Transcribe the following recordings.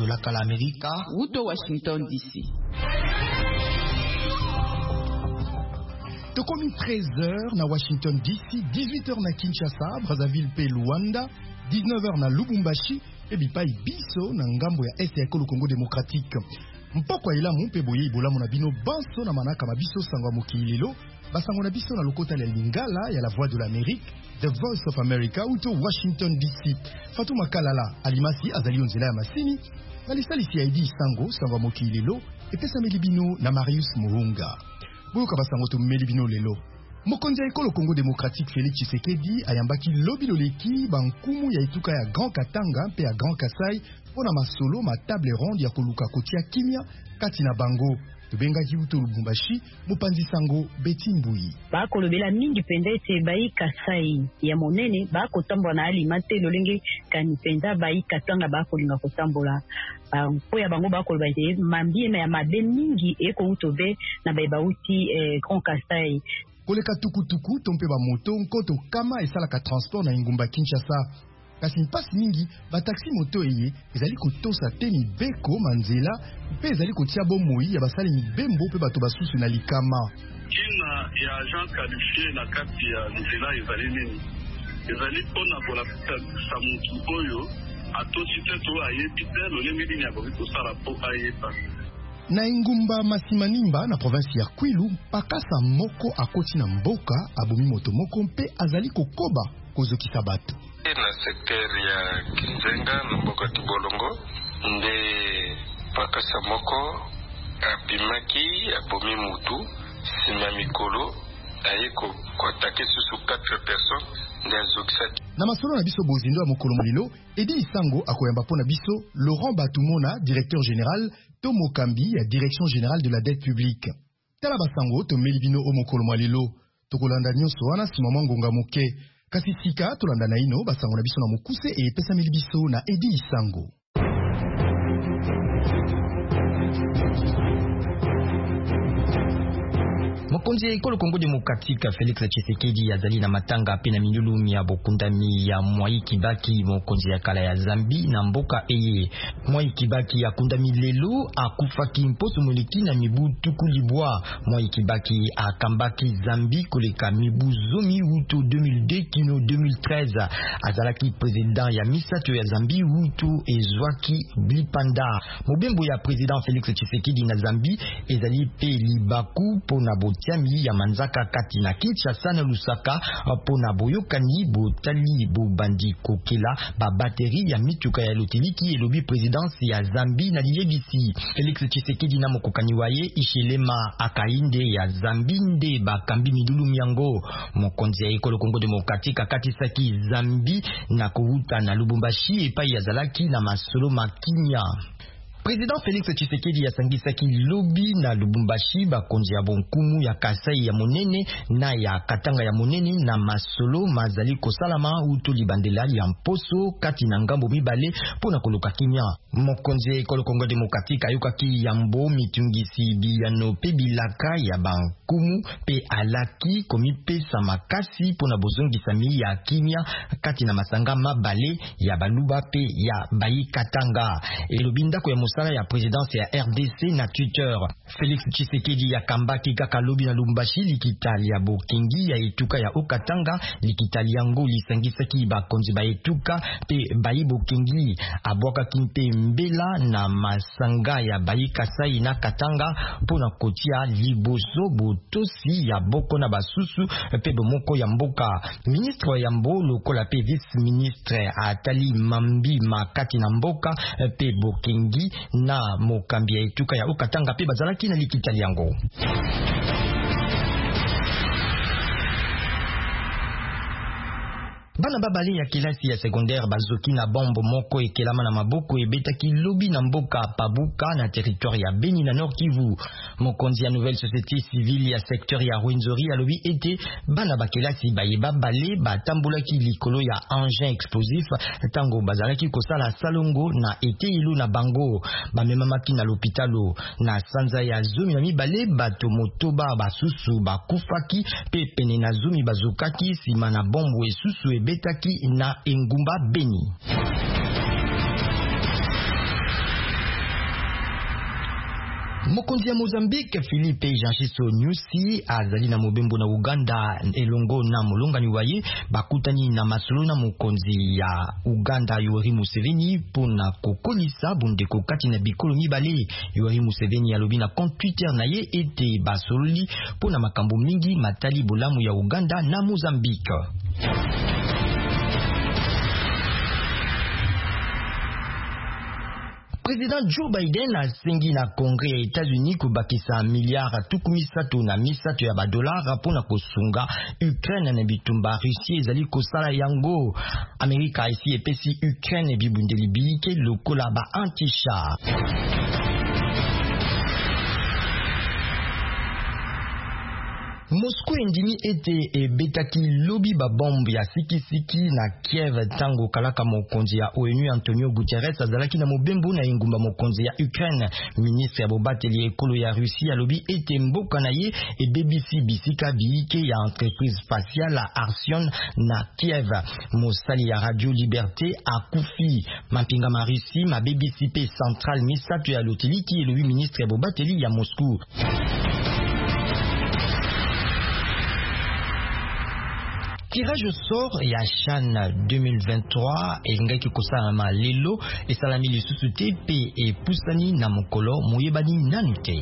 Tolaka la Amerika uto Washington DC. Tokomi 13h na Washington DC, 18h na Kinshasa, Brazzaville pe Luanda, 19h na Lubumbashi et bipai biso na ngambo ya este ya ekolo Congo démocratique. Mpoko ila mpe boye ibola mona bino banso na manaka mabiso sangwa mokili lelo, basango na biso na lokota ya lingala ya la voix de l'Amérique, The Voice of America uto Washington DC. Fatuma Kalala alimasi azali onzela ya masini, na lisalisi ya Idi Sango sangwa mokili lelo, epesa melibino na Marius Muhunga. Boyoka basango to melibino lelo. Mokonzi ya ekolo Congo démocratique Félix Tshisekedi ayambaki lobi loleki bankumu ya ituka ya Grand Katanga mpe ya Grand Kasai pona masolo ma table ronde ya koluka kotia kimia kati na bango. Tobengaki uto Lubumbashi mopanzi sango Beti Mbui. Bakolobela mingi pende ete bayi Kasai ya monene bakotambola na alima te lolenge kani penda bayi Katanga bakolinga kotambola. Po ya bango bakoloba ete mambiema ya mabe mingi eko utobe na bayi bauti Grand Kasai. Koleka tukutuku tompe ba moto nkoto kama esalaka transport na Ingumba Kinshasa. Kasi mpasi mingi ba taxi moto eye ezali kotosa te mibeko manzela mpe ezali kotia bomoi ya basali mibembo mpe bato basusu na likama. Kina ya agent qualifié na kati ya nzela ezali nini? Ezali pona kolapita sa mutu oyo atosi te to ayebi te lolenge nini akoki kosala po ayeba. Na Ingumba Masimanimba na province ya Kwilu pakasa moko akoti na mboka abomi moto moko mpe azali kokoba kozokisa bato. Na secteur ya Kinzenga na mboka Tibolongo nde pakasa moko abimaki abomi mutu sima mikolo ayeko koatake susu 4 personnes nde azokisa. Na masolo na biso bozindo ya mokolo molilo Edi Isango akoyamba pona biso Laurent Batumona directeur général to mokambi ya direction générale de la dette publique. Tala basango to melibino o mokolo molilo tokolanda nyonso wana sima mwangonga moke. Kasi sika tolanda na ino basango na biso na mokuse e pesa milibiso na Edi Isango. Mokonzi ya ekolo Congo démocratique Félix Tshisekedi azali na matanga pe na minulumi ya bokundami ya Mwai Kibaki mokonzi ya kala ya Zambi na mboka eye. Mwai Kibaki akundami lelo akufaki mposo moleki na mibu tukulibwa. Mwai Kibaki akambaki Zambi koleka mibu zomi uto 2002 kino 2013 azalaki président ya misato ya Zambi uto ezwaki blipanda. Mobembo ya président Félix Tshisekedi na Zambi ezali pe libaku pona tiami ya manzaka kati na Kinshasa na Lusaka pona boyokani botali bobandi kokela ba bateri ya mituka ya loteliki elobi présidence ya Zambi na liyebisi. Félix Tshisekedi na mokokani waye Ishelema Akainde ya Zambi nde bakambi midulu miango. Mokonzi ya ekolo Congo démocratique kati saki Zambi na kouta na Lubumbashi epai ya zalaki na masolo makinya. Président Félix Tshisekedi asangisaki lobi na Lubumbashi bakonzi ya bonkumu ya Kasai ya monene na ya Katanga ya monene na masolo mazali kosalama uto libandela ya mposo kati na ngambo mibale pona koluka kimia. Mokonzi ekolo Congo démocratique ayokaki yambo mitungisi biyano pe bilaka ya bankumu pe alaki komipesa makasi pona bozongisa mi ya kimia kati na masanga mabale ya baluba pe ya bayi Katanga. Elobi ndako ya mosala ya présidence ya RDC na Twitter. Félix Tshisekedi ya kambaki kaka lobi na Lubumbashi likitali ya bokengi ya etuka ya Okatanga likitali yango lisangisaki bakonzi ba etuka pe bayi bokengi abwaka kimpe mbela na masanga ya bayi Kasai na Katanga pona kotia liboso botosi ya boko na basusu pe bomoko ya mboka. Ministre ya mbo lokola pe vice ministre atali mambi makati na mboka pe bokengi na mokambi ya etuka ya Okatanga pe bazalaki na likitali yango. Bana babali ya kilasi ya secondaire bazoki na bombo moko ekelama na maboko ebetaki lobi na mboka Pabuka na territoire ya Beni na Nord Kivu. Mokonzi ya nouvelle société civile ya secteur ya Rwenzori alobi ete bana bakilasi bayeba bale batambolaki likolo ya engin explosif tango bazalaki kosala salongo na ete ilu na bango bamemamaki na l'hôpitalo na sanza ya zomi na mibale bato motoba basusu bakufaki pe pene na zomi bazokaki sima na bombo esusu betaki na Engumba Beni. Mokonzi ya Mozambique Philippe Janchiso Nyusi azali na mobembo na Uganda elongo na molongani waye bakutani na masolo na mokonzi ya Uganda Yoweri Museveni pona kokolisa bondeko kati na bikolo mibale. Yoweri Museveni alobi na compte Twitter na ye ete basololi pona makambo mingi matali bolamu ya Uganda na Mozambique. Président Joe Biden asengi na Congrès ya États-Unis kubakisa miliara tukumisatu na misato ya badolara pona kosunga Ukraine na bitumba Russie ezali kosala yango. Amerika esi epesi Ukraine bibundeli bike lokola ba anti-char. Moscou endimi ete betaki lobi ba bombe ya siki na Kiev tango kalaka mokonzi ya ONU Antonio Guterres azalaki na mobembo na ingumba mokonzi ya Ukraine. Ministre ya bobateli ekolo ya Russie alobi ete mboka na ye ebebisi bisika biike ya entreprise spatiale Arsion na Kiev. Mosali ya Radio Liberté akufi mampinga ma Russie ma BBC pe central misato ya lotiliki elobi ministre ya bobateli ya Moscou. Tirage au sort ya Chan 2023 engaki kosala lelo esalami lisusu te pe epusani na mokolo moyebani nanu te.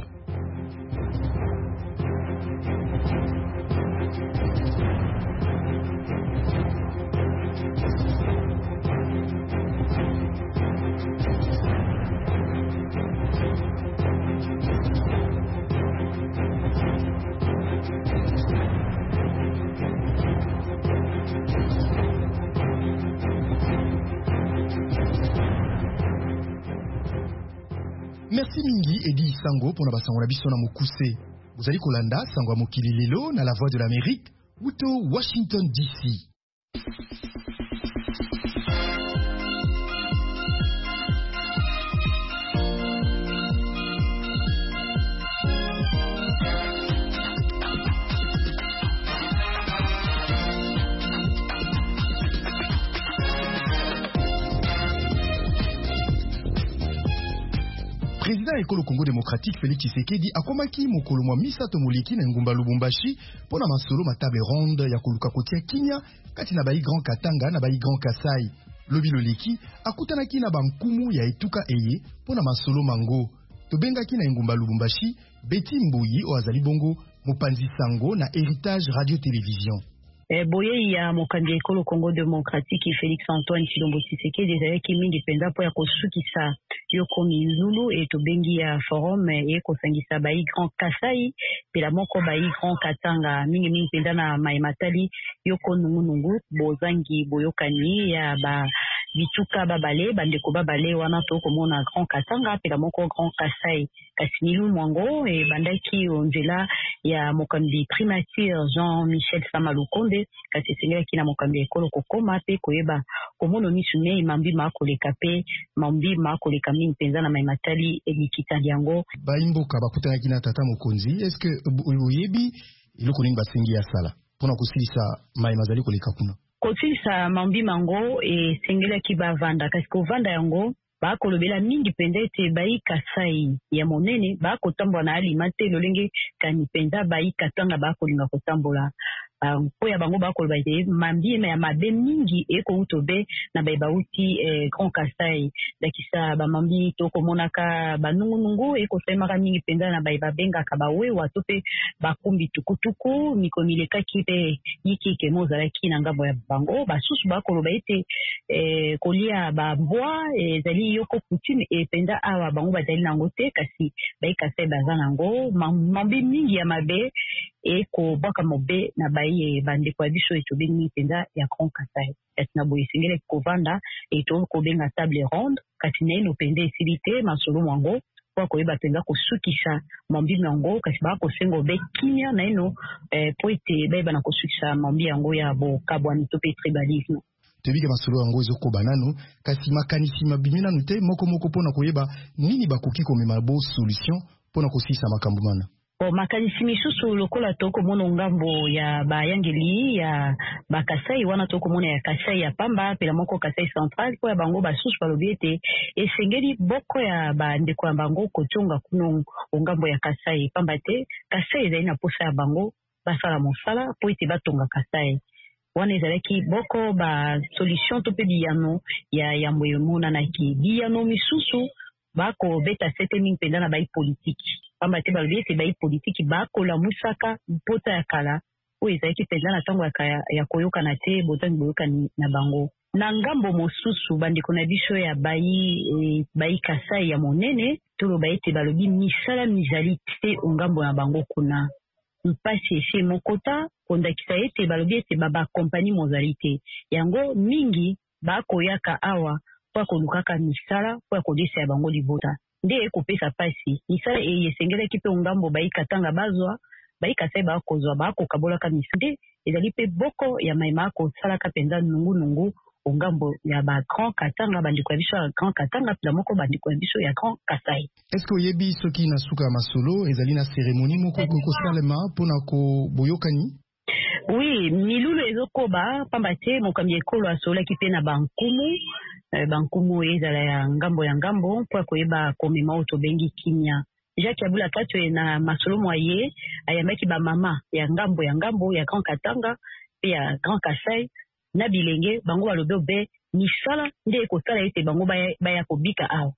Merci mingi Edi Sango pour na basango na biso na mokuse. Vous allez kolanda sango ya mokili lelo na la voix de l'Amérique uto Washington DC. Président ekolo Congo démocratique Félix Tshisekedi akomaki mokolo mwa misato moleki na ngumba Lubumbashi pona masolo matable ronde ya koluka kotia kinya kati na bai Grand Katanga na bai Grand Kasai. Lobi loleki akutanaki na bankumu ya etuka eye pona masolo mango. Tobengaki na ngumba Lubumbashi Betty Mbuyi o azali bongo mopanzi sango na Héritage Radio Télévision. Boye ya mokambi ekolo Congo démocratique Félix Antoine Tshilombo Tshisekedi ezalaki mingi penza po ya kosukisa yoko minzulu e tobengi ya forum e kosangisa bai Grand Kasai pela moko bai Grand Katanga mingi penza na maimatali yoko nungunungu bozangi boyokani ya ba bituka babale bandeko babale wana to komona Grand Katanga pela moko Grand Kasai kasinilu mwango e bandaki onzela ya mokambi primature Jean-Michel Samalukonde kasi sengela kina mokambi ekolo kokoma pe koyeba komono misune mambi makoleka pe mambi makoleka mingi penza na maimatali elikita yango baimboka bakutana kina tata mokonzi est-ce que oyebi iloko ningi basengi ya sala pona kusilisa maimazali koleka kuna kosilisa mambi mango e sengela ki bavanda kasi ko vanda yango bakolobela mingi penza ete bai Kasai ya monene bakotambola na alimate lolenge kani penza bai Katanga bakolinga kotambola po ya bango bakoloba ete mambi ya mabe mingi eko utobe na bai bauti Grand Kasai dakisa ba mambi to komonaka banungunungu eko semaka mingi penza na bai babengaka bawewa to pe bakumbi tukutuku mikomileka kipe yiki ke mozalaki na ngambo ya bango basusu bakoloba ete kolia babwa ezali yoko coutume e penza awa bango bazali nango te kasi bai Kasai baza nango mambi mingi ya mabe eko bwaka mobe na bai bandeko ya biso etobengi penza ya Grand Kasai kasi na boye sengele kovanda eto kobenga table ronde kasi na eno penza esili te masolo mwango po koyeba penza kosukisa mambi nango kasi bakosenga obe kimia na eno po ete bayeba na kosukisa mambi yango ya bokabwani to pe tribalisme tebike masolo yango ezokoba nano kasi makanisi mabimi nanu te moko pona koyeba nini bakoki komema bo solution pona kosisa makambo mana. makanisi misusu lokola tokomona ngambo ya bayangeli ya bakasai wana tokomona ya kasai ya pamba pela moko kasai central ko ya bango basusu balobi ete esengeli boko ya bandeko ya bango kotonga kuno ngambo ya kasai pamba te kasai ezali na posa ya bango basala mosala po ete batonga kasai wana ezalaki boko ba solution to pe biyano ya yambo emonanaki biyano misusu bako beta setting mpenza na bai politiki pamba te balobi ete bai politiki bakola musaka mpota ya kala oyo ezalaki mpenza na ntango ya koyokana te bozangi boyokani na bango na ngambo mosusu bandeko na biso ya bai kasai ya monene toloba ete balobi misala mizali te ngambo na bango kuna mpasi ese mokota kondakisa ete balobi ete bakompani mozali te yango mingi bakoyaka awa po akolukaka misala po akodisa ya bango libota nde ekopesa pasi misala esengelaki mpe ngambo baikatanga bazwa baikasai bakozwa bakokabolaka misala nde ezali mpe boko ya maima akosalaka mpenza nungunungu ngambo ya Grand Katanga bandeko ya biso ya Grand Katanga pela moko bandeko ya biso ya Grand Kasai. Est-ce que oyebi soki na suka masolo ezali na cérémonie moko kosalema mpona koboyokani? Oui, milulu ezokoba pamba te mokambi ekolo asolaki mpe na bankumu ezala ya ngambo mpo akoyeba komema oyo tobengi kimia. Jacques Abula Katwe na masolo moye ayambaki bamama ya ngambo ya Grand Katanga pe ya Grand Kasai na bilenge bango balobi obe misala nde ekosala ete bango baya kobika awa.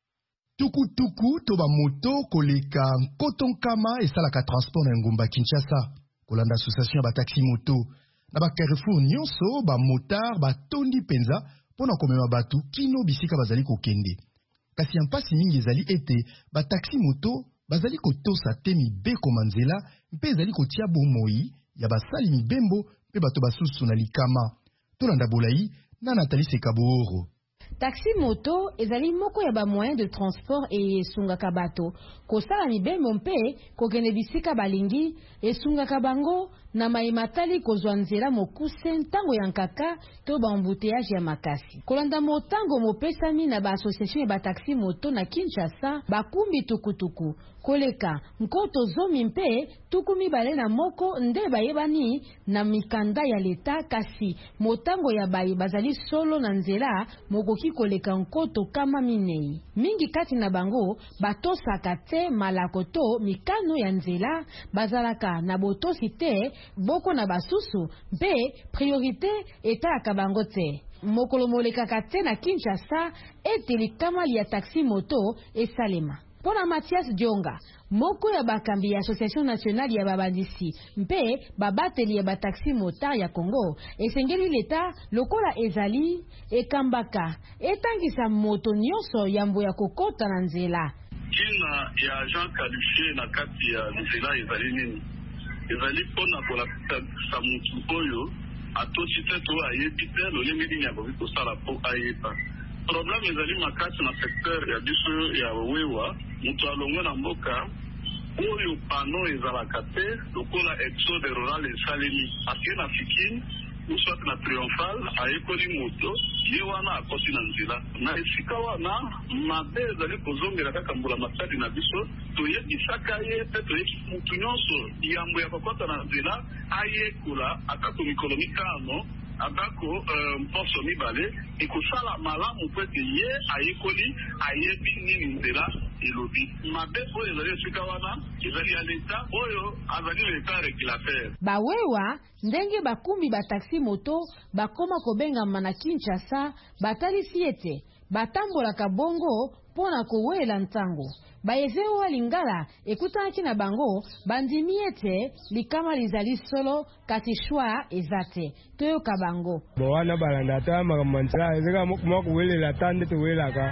Tukutuku to bamoto koleka nkotonkama esalaka transport na ngomba Kinshasa kolanda association ba taxi moto na ba Carrefour nyonso ba motard batondi penza pona komema batu kino bisika bazali kokende kasi mpasi mingi ezali ete ba taxi moto bazali kotosa te mibeko manzela mpe ezali kotia bomoi ya basali mibembo mpe bato basusu na likama tolanda bolai na Nathalie Sekabooro. Taxi moto ezali moko ya ba moyen de transport esungaka bato kosala mibembo mpe kokende bisika balingi esungaka bango na maimatali kozwa nzela mokuse ntango ya nkaka to ba embouteillage ya makasi. Kolanda motango mopesami na ba association ya ba taxi moto na Kinshasa bakumbi tukutuku koleka nkoto zomi mpe tukumi bale na moko nde bayebani na mikanda ya leta kasi motango ya baye bazali solo na nzela mokoki koleka nkoto kama minei. Mingi kati na bango batosaka te malako to mikano ya nzela bazalaka na botosi te boko na basusu mpe priorité etalaka bango te. Mokolo molekaka te na Kinshasa ete likama ya taxi moto esalema. Pona Mathias Dionga, moko ya bakambi ya Association Nationale ya babandisi mpe babateli ya bataxi motard ya Congo esengeli leta lokola ezali ekambaka etangisa moto nyonso yambo ya kokota na nzela. Kina ya agent qualifié na kati ya nzela ezali nini? Ezali pona kolapisa mutu oyo atosi te to ayebi te lolenge nini akoki kosala po ayeba. Problème ezali makati na secteur ya biso ya wewa mutu alongwe na mboka oyo pano ezalaka te lokola exode rural esalemi ake na fikini uswat na triomphal ayekoli moto ye wana akoti na nzela na esika wana mabe ezali kozongela kaka mbula matadi na biso toyebisaka ye pe toyebisa mutu nyonso yambo ya kokota na nzela ayekola atako mikolo mitano abako mposo mibale ekosala malamu po ete ye ayekoli ayebi nini nzela elobi mabe oyo ezali esika wana ezali ya leta oyo azali leta régulateur. Bawewa ndenge bakumbi bataxi moto bakoma kobengama na Kinshasa batalisi ete batambolaka bongo pona kowela ntango. Bayezeo wa Lingala ekutanaki na bango bandimi ete likama lizali solo kati shwa ezate toyoka bango. Bowana balandata makamantsa ezeka moko welela tande to welaka.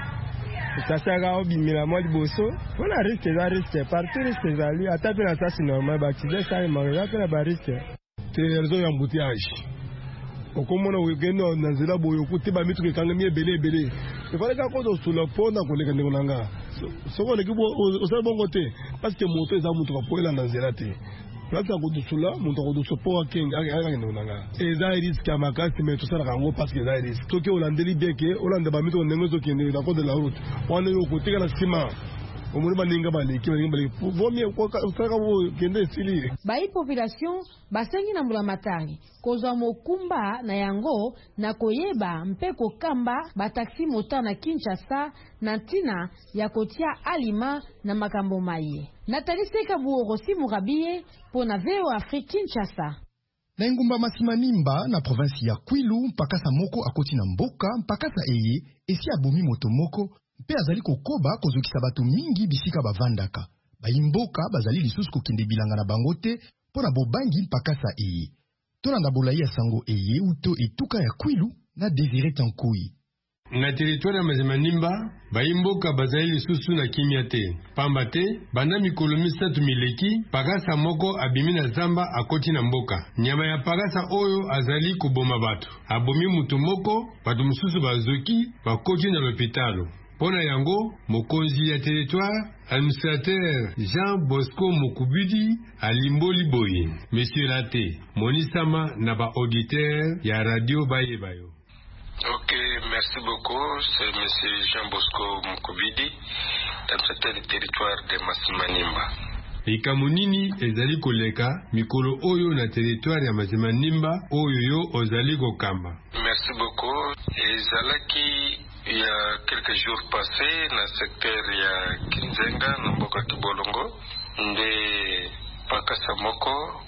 Sasa obimila mo liboso wana risque za risque partout risque ezali atape na sasi normal ba accident ça mangala pe na ba risque. Réseau d'embouteillage. Okomona wegeno na nzela boyo kutiba mitu kekanga mie bele. Ifaleka kozo sula pona koleka ndonanga. Soko lekibo osala bongo te parce que moto eza mutu kapoela na nzela te. Plata kodusula mutu kodusopo akenga aka ndonanga. Eza risque ya makasi mais tout ça rango parce que eza risque. Toki olandeli beke olanda ba mitu ndengo zo kende na code de la route. Wana yo kotika na sima. omoni baninga baleki vomi osaka kende esili bai population basengi na mbulamatari kozwa mokumba na yango na koyeba mpe kokamba bataxi moteur na Kinshasa na ntina ya kotia alima na makambo maye. Nathalie Seka Buorosi Murabie pona Veo Afrique Kinshasa. Na engumba Masimanimba na province ya Kwilu mpakasa moko akoti na mboka mpakasa eye esi abomi moto moko mpe azali kokoba kozokisa bato mingi bisika bavandaka. Bayimboka bazali lisusu kokende bilanga na bango te pona bobangi mpakasa eye. Tolanda bolayi ya sango eye uto etuka ya Kwilu na Desire Tankoi. Na territoire ya Masimanimba, bayimboka bazali lisusu na kimia te. Pamba te, banda mikolo 3 mileki, pagasa moko abimi na zamba akoti na mboka. Nyama ya pagasa oyo azali kuboma batu. Abomi mutu moko, batu mususu bazoki, bakoti na l'hôpitalo. Pona yango, mokonzi ya territoire, administrateur Jean Bosco Mokubidi alimboli boye. Monsieur Late, monisama na ba auditeur ya radio bayebayo. Ok, merci beaucoup. C'est M. Jean Bosco Mokubidi, administrateur du territoire de Masimanimba. Ikamunini ezali koleka mikolo oyo na territoire ya Masimanimba oyo yo ozali kokamba. Merci beaucoup. Ezalaki il y a quelques jours passés dans le secteur ya Kinzenga na mboka Kibolongo nde pakasa moko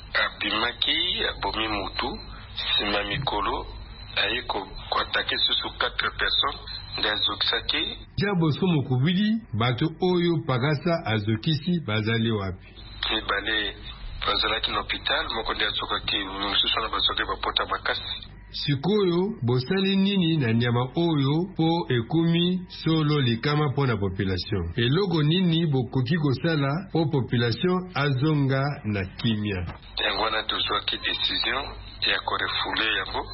abimaki abomi mutu sima mikolo ayeko kwatake susu 4 personnes ndazokisaki. Jean Bosco Mokubidi bato oyo pagasa azokisi bazali wapi? Bale bazalaki na hôpital moko nde azokaki mususu na bazoke bapota makasi. Sikoyo bosali nini na nyama oyo po ekumi solo likama po na population? Eloko nini bokoki kosala po population azonga na kimia? Yango wana tozwaki décision ya korefule yango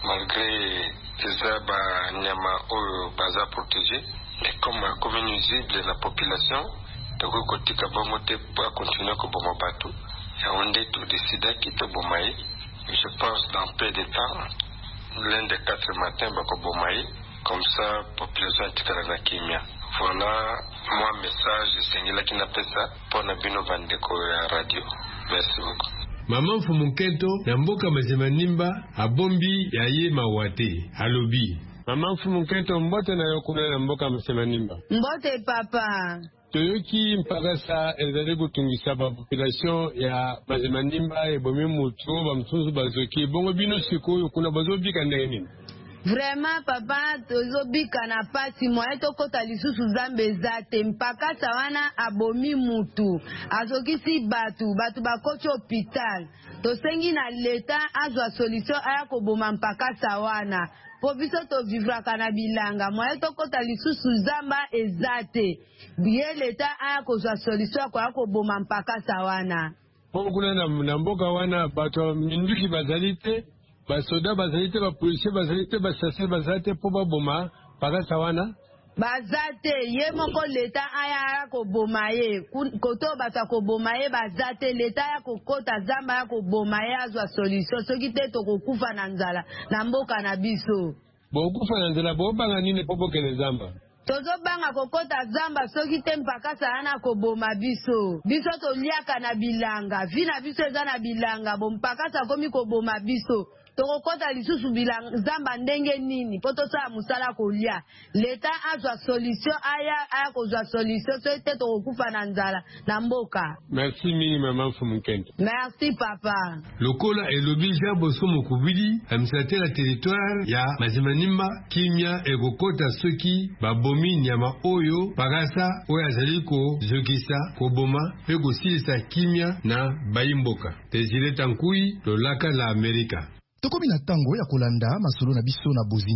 malgré eza ba nyama oyo baza protégé, mais comme akomi nuisible na population toko kotika bongo te po continuer koboma bato yango nde todecidaki toboma ye. Je pense dans peu de temps l'un des 4 matins bakoboma ye, comme ça population etikala na kimia. Voilà moi message esengelaki na pesa mpo na bino bandeko ya radio. Merci beaucoup. Mama Mfumukento na mboka Masimanimba abombi ya ye mawate alobi. Mama Mfumukento mbote na yokuna na mboka Masimanimba. Mbote papa. Toyoki mpakasa ezali kutungisa ba population ya Masimanimba ebomi mutu ba msunzu bazoki bongo bino sikoyo kuna bazobika ndenge nini? Vraiment papa tozobika na pasi moye tokota lisusu zambe zate mpakasa wana abomi mutu azokisi batu bakoti hôpital tosengi na leta azwa solution aya koboma mpakasa wana po biso tovivraka na bilanga moye tokota lisusu zamba ezate biye leta aya kozwa solution aya koboma mpakasa wana. Po kuna na mboka wana bato minduki bazali te, basoda bazali te, bapolisier bazali te, basase bazali te po baboma pakasa wana? Bazate ye moko leta aya koboma ye koto bata koboma ye bazate leta aya kokota zamba aya koboma ye azwa solution soki te tokokufa na nzala na mboka na biso. Bokufa na nzala bobanga nini po bokende zamba? Tozobanga kokota zamba soki te mpakasa ana koboma biso. Biso toliaka na bilanga, vina biso eza na bilanga, bo mpakasa komi koboma biso. Tokokota lisusu bilanga zamba ndenge nini po tosala musala kolia. Leta azwa solution aya kozwa solution so te tokokufa na nzala na mboka. Merci mini Mama Mfumukento. Merci papa. Lokola elobi Jean Bosco Mokubidi administrateur la territoire ya Masimanimba kimia ekokota soki babomi nyama oyo pagasa oyo azali ko zokisa koboma pe kosilisa kimia na bayimboka. Desire Tankoi lolaka la Amerika. Tokomi na tango ya kolanda masolo na biso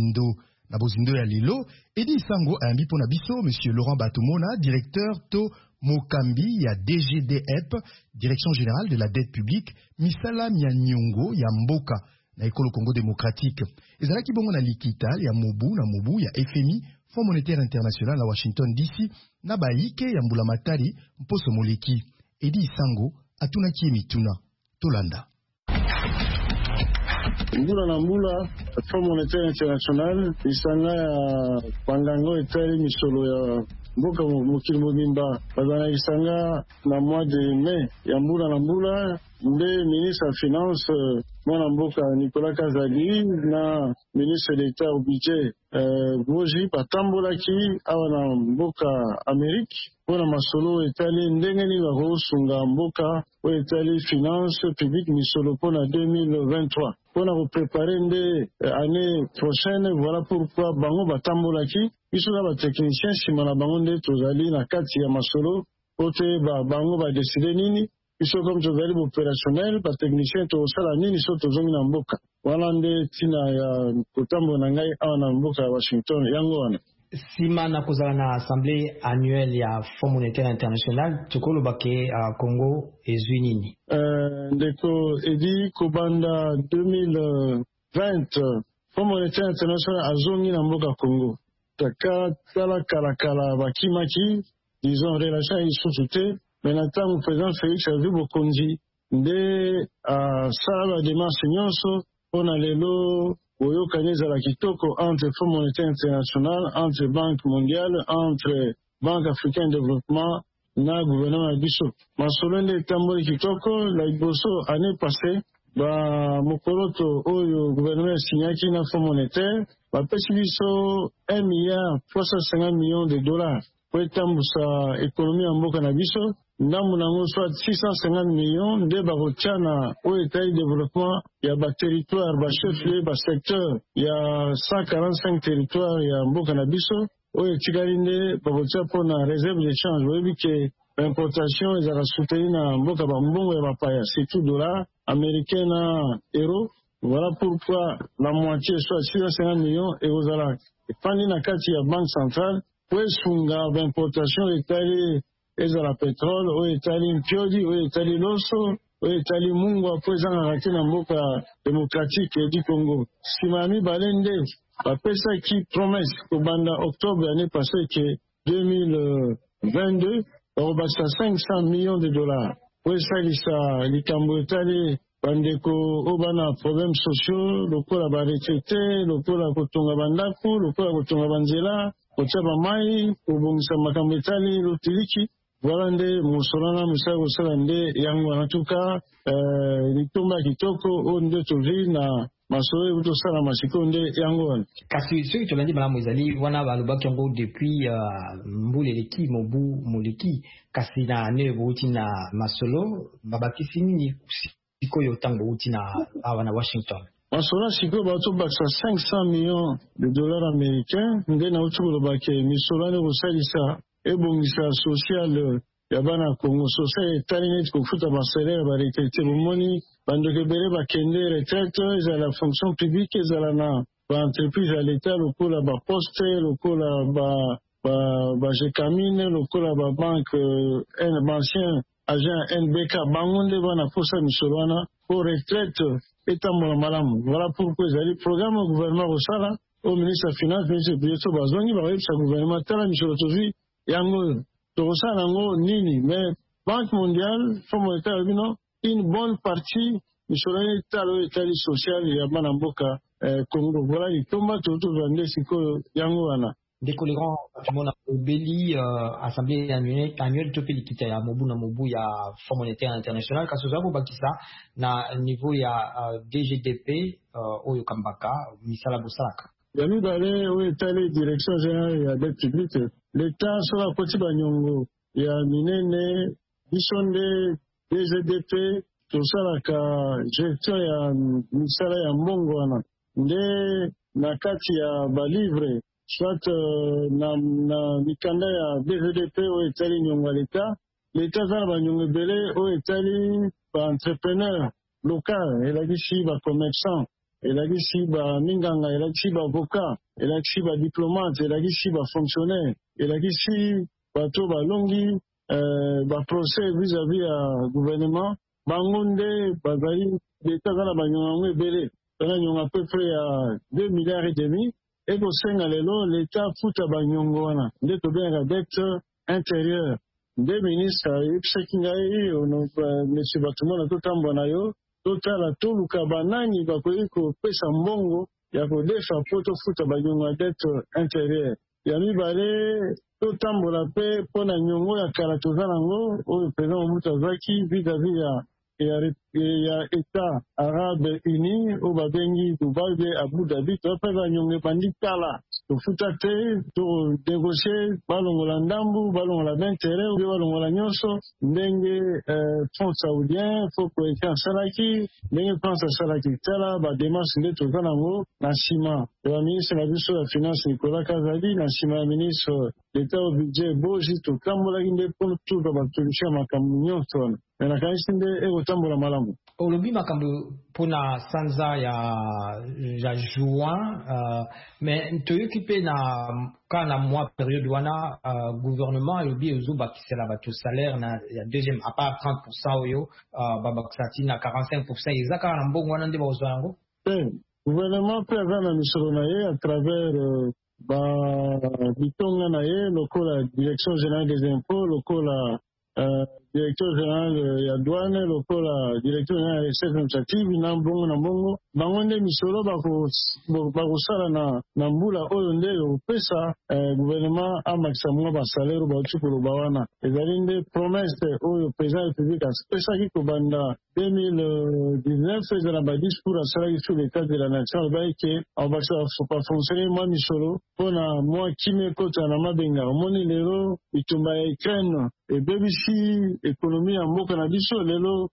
na bozindo ya lilo edi sango ayambi po na biso monsieur Laurent Batumona directeur to mokambi ya DGDEP direction générale de la dette publique misala mianyongo ya mboka na ekolo Congo démocratique ezalaki bongo na likita ya mobu ya FMI Fonds monétaire international na Washington DC na baike ya mbulamatari mposo moleki edi sango atunaki mituna tolanda. mbula na mbula Fonds monétaire international isanga ya pangango etali misolo ya mboka mokili mobimba bazana isanga na mois de mai ya mbula na mbula nde ministre ya finance mwana mboka Nicolas Kazadi na ministre d'État au budget Boji batambolaki awa na mboka Amérique mpona masolo etali ndenge nini bakosunga mboka oyo etali finance publique misolo mpona 2023 mpona koprepare nde année prochaine. Voilà pourquoi bango batambolaki biso na batechnicien nsima na bango nde tozali na kati ya masolo po te bango badeside nini biso comme tozali baopérationnel batechnicien tozosala nini so tozongi na mboka wana nde ntina ya kotambola na ngai awa na mboka ya Washington yango wana. Sima na kozala na assemblée annuelle ya Fonds monétaire international tokoloba ke Congo ezwi nini? Ndeko edi kobanda 2020 Fonds monétaire international azongi na mboka Congo taka tala kala bakimaki disons relation isusu te mais na ntango président Félix azwi bokonzi nde asala bademarshe nyonso mpona lelo boyokani ezala kitoko entre Fonds monétaire international, entre Banque mondiale, entre Banque africaine de développement na gouvernement ya biso masolo nde etamboli kitoko. La liboso année passée mokoloto oyo gouvernement esignaki na Fonds monétaire bapesi biso 1 milliard 350 millions de dollars po etambusa ekonomi ya mboka na biso. Ndambu nango soit 650 millions nde bakotia na oyo etali développement ya baterritoire bachef-lieu basecteur ya 145 territoire ya mboka na biso oyo etikali nde bakotia mpona réserve d'échange. Boyebi ke importation ezala soutenu na mboka bambongo ya bapaya surtout dollar américain na euro. Voilà pourquoi la moitié soit 650 millions ekozala epandi na kati ya banque centrale po esunga baimportation etali ezala pétrole oyo etali mpiodi oyo etali loso oyo etali mungwa po ezangaka te na mboka démocratique du Congo. Nsima ya mibale nde bapesaki promesse kobanda octobre année passée ke 2022 bakobakisa 500 millions de dollars po esalisa likambo etali bandeko oyo bana problème sociaux lokola baretraité lokola kotonga bandako lokola kotonga banzela kotia bamai kobongisa makambo etali lotiliki. Voilà nde mosolana mosala kosala nde yango wana tuka litomba kitoko oyo nde tovi na masolo ebu tosala masiko nde yango wana. Kasi soki tolandi malamu ezali wana balobaki yango depuis mbula eleki mobu moleki kasi na ane bouti na masolo babakisi nini sikoyo ntango bouti na awa na Washington? Masolo sikoyo bato bakisa 500 millions de dollars américains nde nauti kolobaki misolo nde kosalisa ebongisa social ya bana Congo. Social etali neti kofuta basalaire baretraité bomoni bandeko ebele bakende retraite ezala fonction publique ezala na baentreprise ya l'État lokola baposte lokola bajekamine lokola babanke bancien agent NBK bango nde bana posa misolo wana po retraite etambola malamu. Voilà pourquoi ezali programme ya gouvernement kosala au ministre ya finance ministre budget so bazongi bakoyebisa gouvernement tala misolo tozwi yango tokosala yango nini. Mais Banque mondiale Fonds monétaire bino une bonne partie misolo etala oyo etali social ya bana mboka Congo. Voilà litomba tozwa nde sikoyo yango wana. Ndeko le grand tumona obeli assemblée annuelle to pe likita ya mobu na mobu ya Fonds monétaire international kasi ozako bakisa na niveau ya DGDP oyo kambaka misala bosalaka ya mibale oyo etali direction générale ya dette publique. L'État soki akoti banyongo ya minene biso nde DGDP tosalaka gestion ya misala ya mbongo wana nde na kati ya balivre soit na mikanda ya DGDP oyo etali nyongo ya l'État. L'État aza na banyongo ebele oyo etali baentrepreneur local elakisi bacommerçant elakisi baminganga elakisi baavocat elakisi badiplomate elakisi bafonctionnaire elakisi bato balongi baprocès vis-à-vis ya gouvernement bango nde bazali l'État aza na banyongo yango ebele tona nyongo à peu près ya 2 milliards et demi ekosenga lelo l'État futa banyongo wana nde tobengaka dette intérieure. Nde ministre ayebisaki ngai monsieur Batumona totambola na yo totala toluka banani bakoki kopesa mbongo ya kodefa po tofuta banyongo ya dette intérieure. Ya mibale totambola mpe mpo na nyongo ya kala toza nango oyo président Mobutu azwaki vis-à-vis ya État Arabe Uni oyo babengi Dubai be Abu Dhabi topesa nyongo ebandi kala tofuta te tonegocie balongola ndambu balongola baintere oyo balongola nyonso ndenge fonds saoudien fo koeki asalaki ndenge France asalaki tala bademarshe nde toza nango na nsima ya baministre na biso ya finance Nicolas Kazali na nsima ya ministre d'État au budget Boji totambolaki nde mpo tuka basolution ya makambo nyonso wana nakanisi nde ekotambola malamu. Olobi makambo pona sanza ya juin mais toyoki mpe na kana mwa période wana gouvernement olobi ezobakisela bato salaire na ya deuxième à part 30% oyo babakisati na 45% eza kaka na mbongo wana nde bakozwa yango. Gouvernement mpe aza na misolo na ye à travers bitonga na ye lokola direction générale des impôts lokola directeur général ya douane lokola directeur général ya chef administrative na mbongo bango nde misolo bakosala na mbula oyo nde opesa gouvernement amakisa mwa basalaire bauti koloba wana ezali nde promesse oyo président république apesaki kobanda 2019 ezala badiscours asalaki sur l'état de la nation alobaki ke bafonctionne mwa misolo mpona mwa kimia ekota na mabenga omoni lelo bitumba ya Ukraine ebebisi économie ya mboka na biso lelo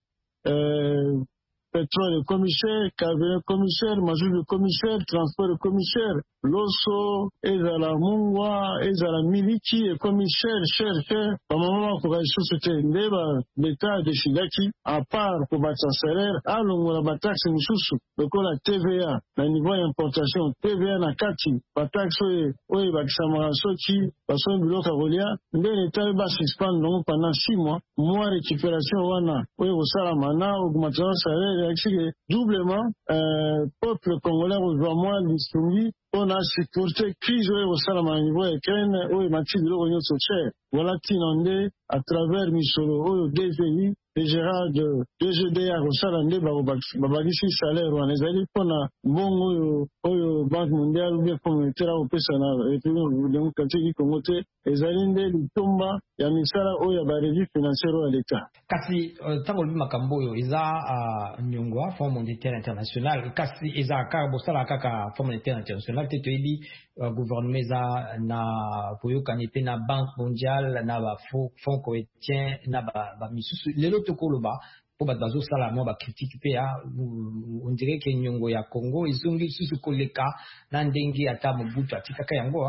pétrole commissaire, carburant commissaire, mazout commissaire, transport commissaire, loso, ezala mungwa, ezala miliki et commissaire, cher, pamama pour la société ndeba l'État de Shigaki, à part pour battre salaire, alongo la bataxe misusu, lokola TVA, na niveau importation, TVA na kati, bataxe oye bakisama soki, bason biloka rolia, nde l'État va suspendre pendant 6 mois, mois récupération wana, oye osala mana, augmentation salaire, doublement, peuple congolais rejoint moi l'Istungi, on a supporté crise au Salama niveau Ukraine, où Mathieu de l'Union sociale. Voilà Tinande, à travers Misolo, au DGI, et Gérard de DGDA, au Salandé, Babagisi salaire, ou en Ezali, on a bon, au Banque mondiale, ou bien communautaire, au Pessana, et puis le démocratique, Congoté, Ezalinde, Lutumba, Yamisara, ou Yabaréji financière à l'État. Kasi, tango lubi makamboyo, Eza, Nyongwa, Fonds monétaire international, Kasi, Eza, Bosala, Kaka, Fonds monétaire international, Tetoebi, gouvernement Eza, na, Poyo Kanepe, na Banque mondiale, na, Fonds coétien, na, Misusu, Lelo Tokoloba, po bazo sala mo ba critique pe ya on dirait que Nyongo ya Congo izungi susu koleka na ndenge ata Mobutu atikaka yango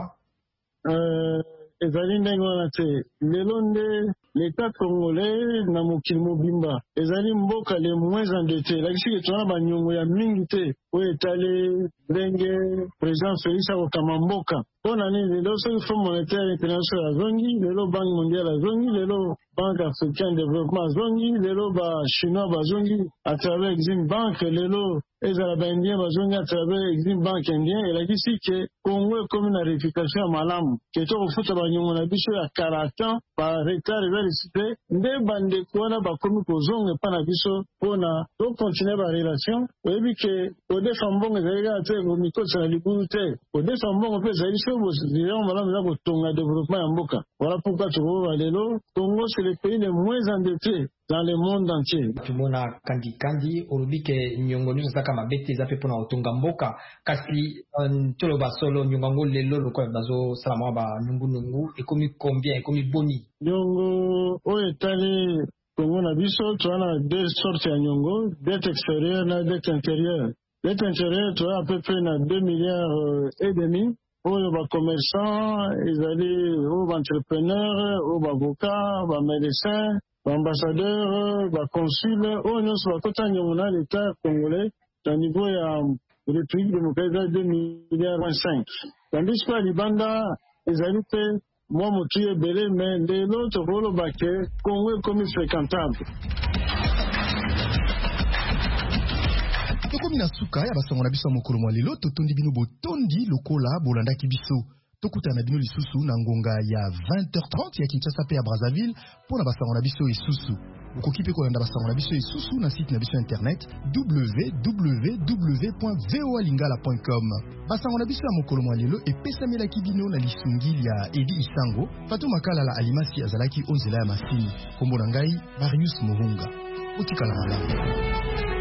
ezali ndenge wana te lelo nde l'État congolais na mokili mobimba ezali mboka le moins endetté lakisi ke tona banyongo ya mingi te oyo etali ndenge président Félix akokama mboka mpona nini lelo soki Fonds monétaire international azongi lelo Banque mondiale azongi lelo Banque africaine de développement azongi lelo bachinois bazongi à travers Exim Bank lelo ezala baindien bazongi à travers Exim Bank indien elakisi ke Congo ekomi na réputation ya malamu ke tokofuta banyongo na biso ya karatan par retard ezalicite nde bandeko wana bakomi kozonga epa na biso mpona tokontinue barelation oyebi ke kodefa mbongo ezali kaka te komikotisa na libulu te kodefa mbongo mpe ezali so bozilao malamu eza kotonga développement ya mboka voilà pourquoi tokoboba lelo Congo c'est le pays le moins endetté dans le monde entier. Tumona kandi olobi ke nyongo nyonso saka mabete eza pe pona otonga mboka kasi toloba solo nyongo lelo lokola bazo salama ba nungu ekomi combien ekomi boni nyongo oyo etali Congo na biso toana deux sortes ya nyongo dette extérieure na dette intérieure. Dette intérieure toa à peu près na 2 milliards et demi oyo ba commerçants ezali oyo ba entrepreneurs oyo ba avocats ba médecins ambassadeur, consul, on nous soit nyongo na l'État congolais au niveau ya République démocratique 2,5 milliards. Tandis que Libanda, les alliés, moi, motu ebele, mais les autres rôles baquet, Congo comme fréquentable. Tokomi na suka ya basango na biso mokolo mwa lelo totondi bino botondi lokola bolandaki biso. Tokutana bino lisusu na ngonga ya 20h30 ya Kinshasa pe ya Brazzaville pour na basango na biso lisusu. Ukoki pe kolanda basango na biso isusu na site na biso internet www.voalingala.com. Basango na biso ya mokolo mwa lelo epesamelaki bino na lisungili ya Edi Isango. Fatou Makalala alimasi azalaki onzela ya masini. Kombo na ngai Marius Mohunga. Otikala malamu.